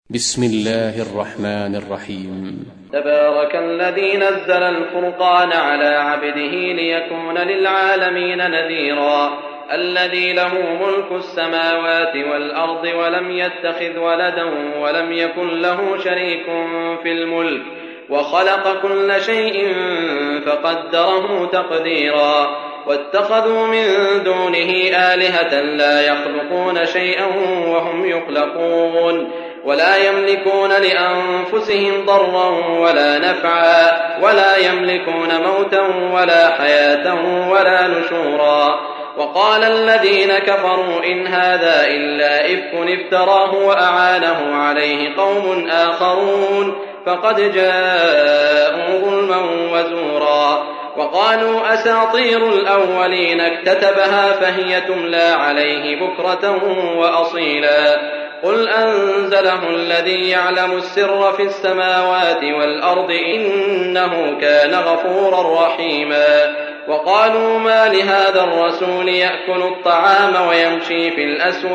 بسم الله الرحمن الرحيم. تبارك الذي نزل الفرقان على عبده ليكون للعالمين نذيرا الذي له ملك السماوات والأرض ولم يتخذ ولدا ولم يكن له شريك في الملك وخلق كل شيء فقدره تقديرا واتخذوا من دونه آلهة لا يخلقون شيئا وهم يخلقون ولا يملكون لأنفسهم ضرا ولا نفعا ولا يملكون موتا ولا حياة ولا نشورا. وقال الذين كفروا إن هذا إلا إفك افتراه وأعانه عليه قوم آخرون فقد جاءوا ظلما وزورا. وقالوا أساطير الأولين اكتتبها فهي تملى عليه بكرة وأصيلا. قل أنزله الذي يعلم السر في السماوات والأرض إنه كان غفورا رحيما. وقالوا ما لهذا الرسول يأكل الطعام ويمشي في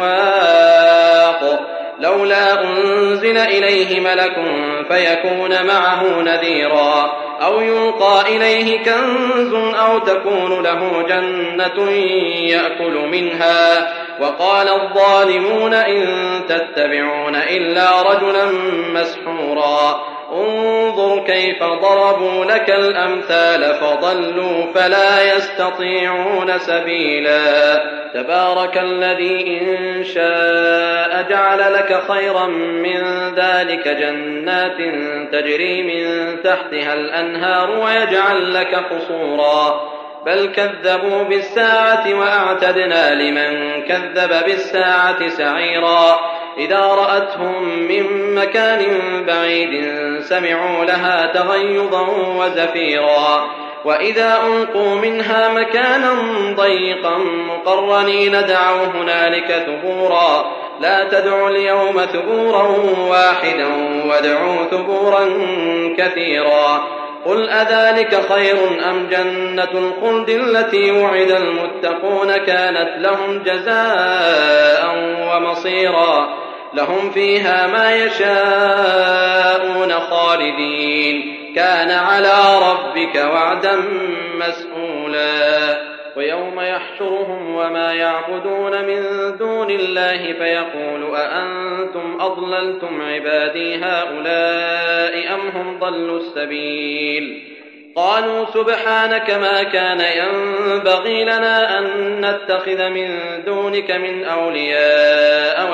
الأسواق لولا أنزل إليه ملك فيكون معه نذيرا أو يلقى إليه كنز أو تكون له جنة يأكل منها. وقال الظالمون إن تتبعون إلا رجلا مسحورا. انظر كيف ضربوا لك الأمثال فضلوا فلا يستطيعون سبيلا. تبارك الذي إن شاء جعل لك خيرا من ذلك جنات تجري من تحتها الأنهار ويجعل لك قصورا بل كذبوا بالساعة وأعتدنا لمن كذب بالساعة سعيرا. إذا رأتهم من مكان بعيد سمعوا لها تغيظا وزفيرا وإذا ألقوا منها مكانا ضيقا مقرنين دعوا هنالك ثبورا لا تدعوا اليوم ثبورا واحدا وادعوا ثبورا كثيرا. قل أذلك خير أم جنة الخلد التي وعد المتقون كانت لهم جزاء ومصيرا لهم فيها ما يشاءون خالدين كان على ربك وعدا مسئولا. ويوم يحشرهم وما يعبدون من دون الله فيقول أأنتم أضللتم عبادي هؤلاء أم هم ضلوا السبيل. قالوا سبحانك ما كان ينبغي لنا أن نتخذ من دونك من أولياء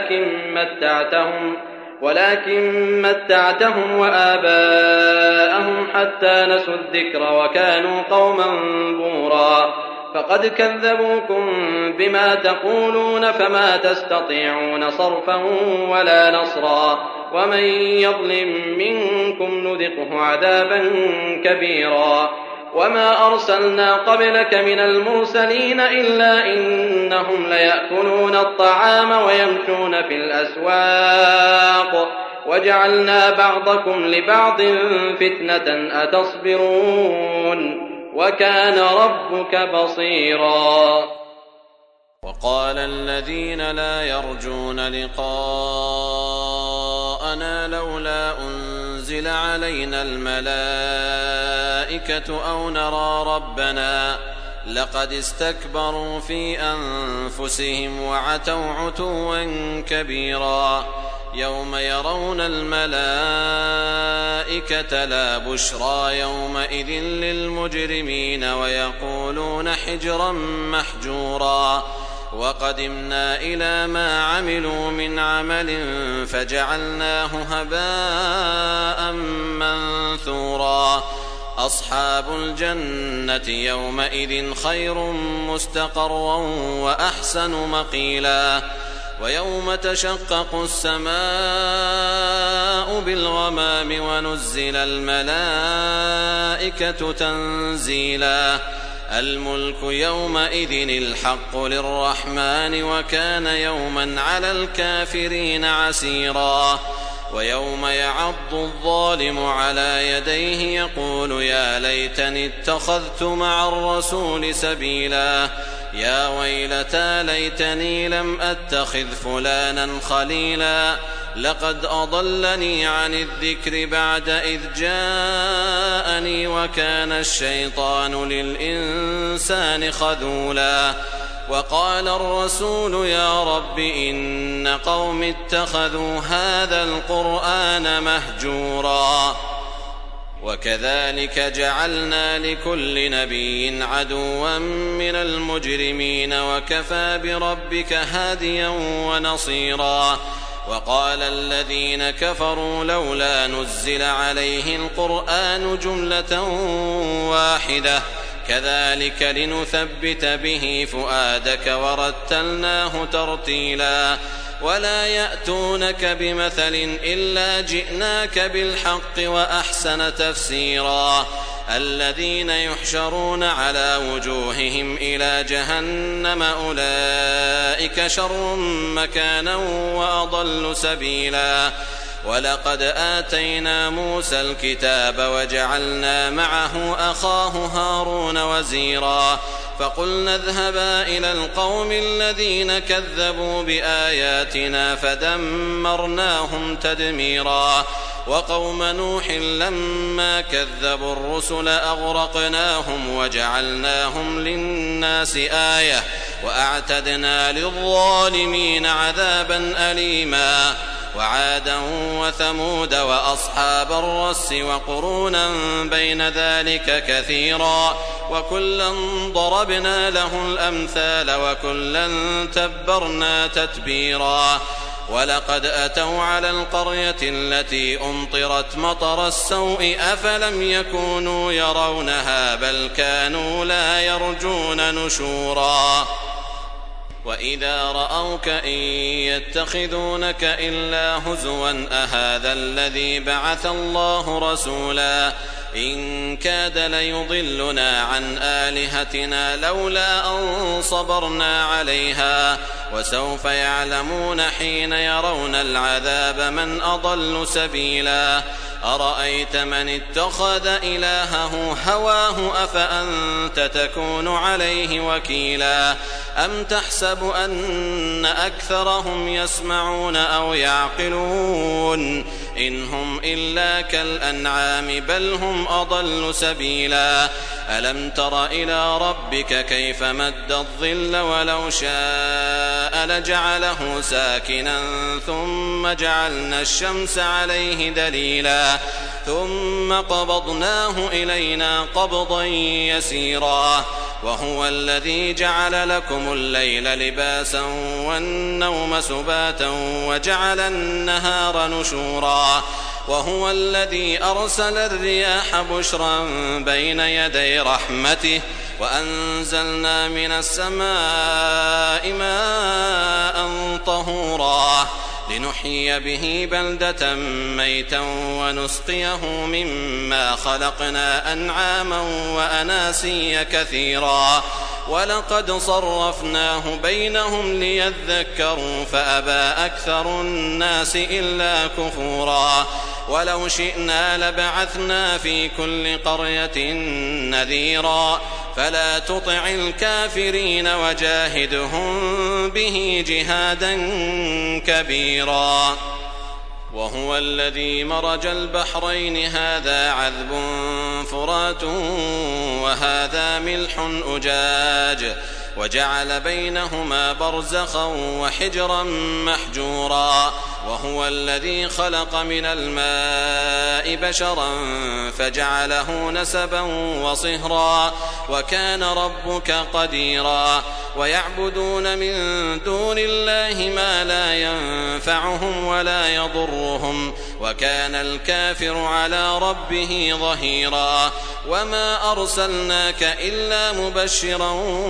ولكن متعتهم وآباءهم حتى نسوا الذكر وكانوا قوما بورا. فقد كذبوكم بما تقولون فما تستطيعون صرفا ولا نصرا ومن يظلم منكم نذقه عذابا كبيرا. وما أرسلنا قبلك من المرسلين إلا إنهم ليأكلون الطعام ويمشون في الأسواق وجعلنا بعضكم لبعض فتنة أتصبرون وكان ربك بصيرا. وقال الذين لا يرجون لقاءنا لولا أنزل علينا الملائكة أو نرى ربنا لقد استكبروا في أنفسهم وعتوا عتوا كبيرا. يوم يرون الملائكة لا بشرى يومئذ للمجرمين ويقولون حجرا محجورا. وقدمنا إلى ما عملوا من عمل فجعلناه هباء منثورا. أصحاب الجنة يومئذ خير مستقرا وأحسن مقيلا. ويوم تشقق السماء بالغمام ونزل الملائكة تنزيلا. الملك يومئذ الحق للرحمن وكان يوما على الكافرين عسيرا. ويوم يعض الظالم على يديه يقول يا ليتني اتخذت مع الرسول سبيلا. يا ويلتى ليتني لم أتخذ فلانا خليلا لقد أضلني عن الذكر بعد إذ جاءني وكان الشيطان للإنسان خذولا وقال الرسول يا رب إن قوم اتخذوا هذا القرآن مهجورا وكذلك جعلنا لكل نبي عدوا من المجرمين وكفى بربك هاديا ونصيرا وقال الذين كفروا لولا نزل عليه القرآن جملة واحدة كذلك لنثبت به فؤادك ورتلناه ترتيلا ولا يأتونك بمثل إلا جئناك بالحق وأحسن تفسيرا الذين يحشرون على وجوههم إلى جهنم أولئك شر مكانا وأضل سبيلا ولقد آتينا موسى الكتاب وجعلنا معه أخاه هارون وزيرا فقلنا اذهبا إلى القوم الذين كذبوا بآياتنا فدمرناهم تدميرا وقوم نوح لما كذبوا الرسل أغرقناهم وجعلناهم للناس آية وأعتدنا للظالمين عذابا أليما وعادا وثمود وأصحاب الرس وقرونا بين ذلك كثيرا وكلا ضربنا له الأمثال وكلا تبرنا تتبيرا ولقد أتوا على القرية التي أمطرت مطر السوء أفلم يكونوا يرونها بل كانوا لا يرجون نشورا وإذا رأوك إن يتخذونك إلا هزوا أهذا الذي بعث الله رسولا إن كاد ليضلنا عن آلهتنا لولا أن صبرنا عليها وسوف يعلمون حين يرون العذاب من أضل سبيلا أرأيت من اتخذ إلهه هواه أفأنت تكون عليه وكيلا أم تحسب أن أكثرهم يسمعون أو يعقلون إن هم إلا كالأنعام بل هم أضل سبيلا ألم تر إلى ربك كيف مد الظل ولو شاء لجعله ساكنا ثم جعلنا الشمس عليه دليلا ثم قبضناه إلينا قبضا يسيرا وهو الذي جعل لكم الليل لباسا والنوم سباتا وجعل النهار نشورا وهو الذي أرسل الرياح بشرا بين يدي رحمته وأنزلنا من السماء ماء طهورا لنحيي به بلدة ميتا ونسقيه مما خلقنا أنعاما وأناسيا كثيرا ولقد صرفناه بينهم ليذكروا فأبى أكثر الناس إلا كفورا ولو شئنا لبعثنا في كل قرية نذيرا فلا تطع الكافرين وجاهدهم به جهادا كبيرا وهو الذي مرج البحرين هذا عذب فرات وهذا ملح أجاج وجعل بينهما برزخا وحجرا محجورا وهو الذي خلق من الماء بشرا فجعله نسبا وصهرا وكان ربك قديرا ويعبدون من دون الله ما لا ينفعهم ولا يضرهم وكان الكافر على ربه ظهيرا وما أرسلناك إلا مبشرا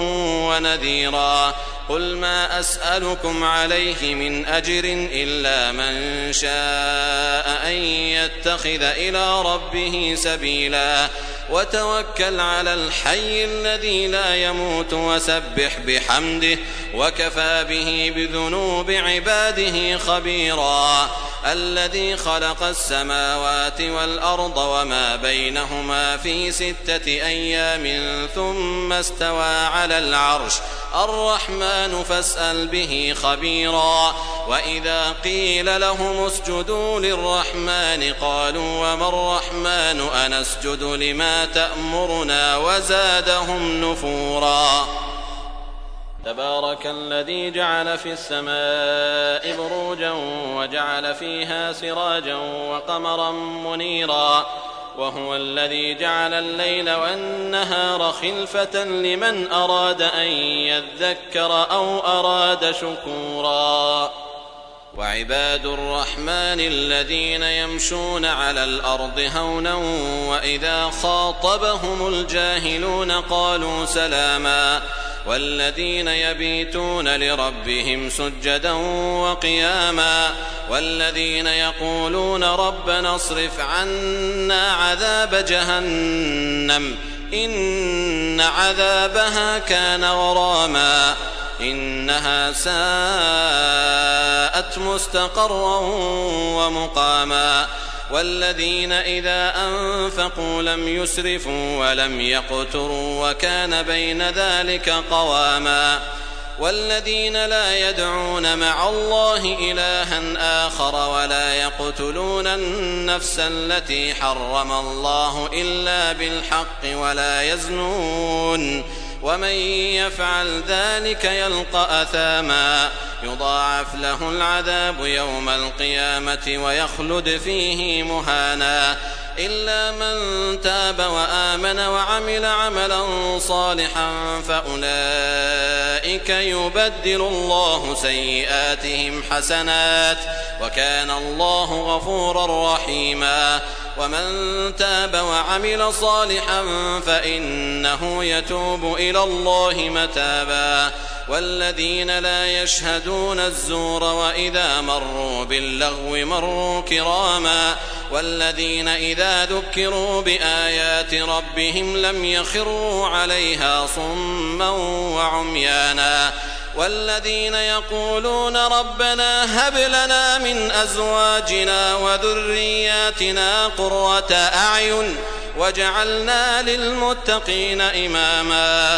ونذيرا قل ما أسألكم عليه من أجر إلا من شاء أن يتخذ إلى ربه سبيلا وتوكل على الحي الذي لا يموت وسبح بحمده وكفى به بذنوب عباده خبيرا الذي خلق السماوات والأرض وما بينهما في 6 أيام ثم استوى على العرش الرحمن فاسأل به خبيرا وإذا قيل لهم اسجدوا للرحمن قالوا وما الرحمن أنسجد لما تأمرنا وزادهم نفورا تبارك الذي جعل في السماء بروجا وجعل فيها سراجا وقمرا منيرا وهو الذي جعل الليل والنهار خلفة لمن أراد أن يذكر أو أراد شكورا وعباد الرحمن الذين يمشون على الأرض هونا وإذا خاطبهم الجاهلون قالوا سلاما والذين يبيتون لربهم سجدا وقياما والذين يقولون ربنا اصرف عنا عذاب جهنم إن عذابها كان غراما إنها ساءت مستقرا ومقاما والذين إذا أنفقوا لم يسرفوا ولم يقتروا وكان بين ذلك قواما والذين لا يدعون مع الله إلها آخر ولا يقتلون النفس التي حرم الله إلا بالحق ولا يزنون ومن يفعل ذلك يلقى أثاما يضاعف له العذاب يوم القيامة ويخلد فيه مهانا إلا من تاب وآمن وعمل عملا صالحا فأولئك يبدل الله سيئاتهم حسنات وكان الله غفورا رحيما ومن تاب وعمل صالحا فإنه يتوب إلى الله متابا والذين لا يشهدون الزور وإذا مروا باللغو مروا كراما والذين إذا ذكروا بآيات ربهم لم يخروا عليها صما وعميانا والذين يقولون ربنا هب لنا من أزواجنا وذرياتنا قرة أعين وجعلنا للمتقين إماما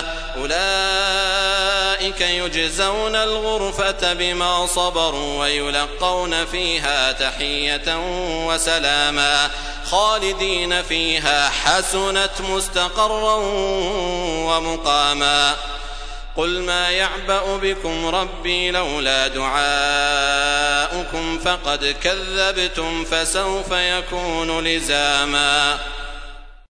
أولئك يجزون الغرفة بما صبروا ويلقون فيها تحية وسلاما خالدين فيها حسنت مستقرا ومقاما قل ما يعبأ بكم ربي لولا دعاؤكم فقد كذبتم فسوف يكون لزاما